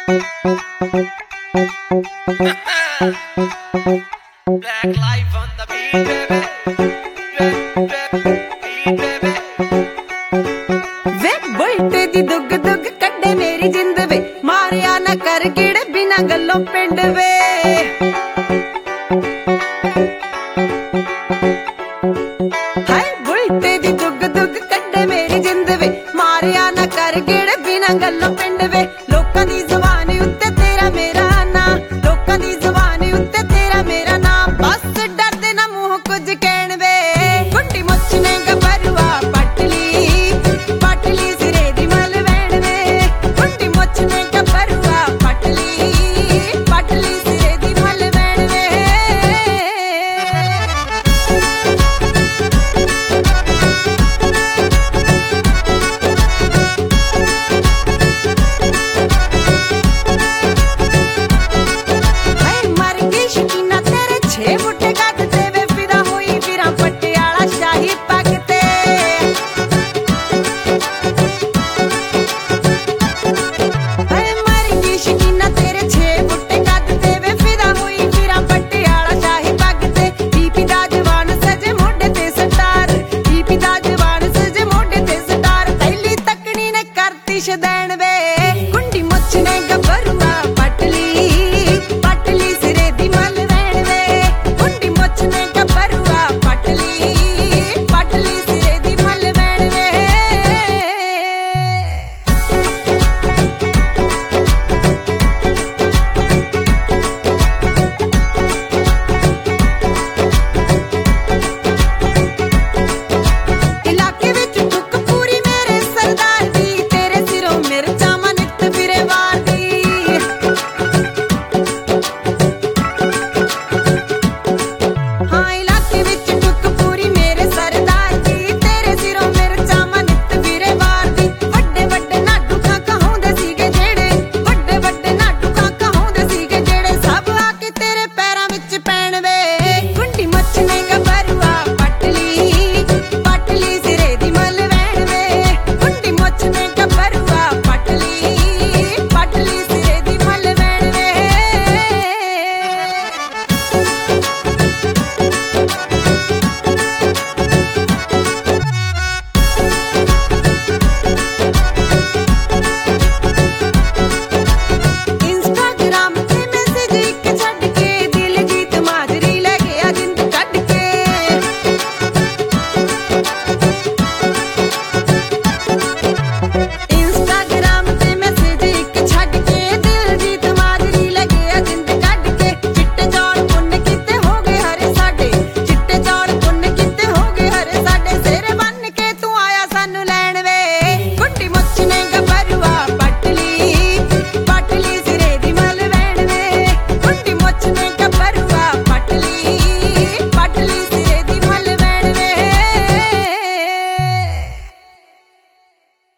Black life on the beat, baby. Way bullet दी दुग दुग कड्डे मेरी जिंद वे मारिया ना कर गिड़ बिना गल्लों पिंड वे हाय बुलटे दी दुग दुग कड्डे मेरी जिंद वे मारिया ना कर गिड़ बिना गल्लों पिंड वे लोकां दी ज़ुबान उत्ते तेरा मेरा ना लोकां दी ज़ुबान उत्ते तेरा मेरा ना बस डरदे ना मूंह कुछ कहण वे गुंडी मुछ ने गबरुआ पटली सिरे दी मल वैण वे गुंडी मुछ ने गबरुआ पटली सिरे दी मल वैण वे छे मुठे काटते वे फिदा हुई फिरा पटियाला शाही पाकते मर गई शकीना तेरे छे मुठे काटते वे फिदा हुई फिरा पटियाला शाही पाकते बीपी दा जवान सजे मोढे ते सटार बीपी दा जवान सजे मोढे ते सटार पहली तकनी ने करती शदै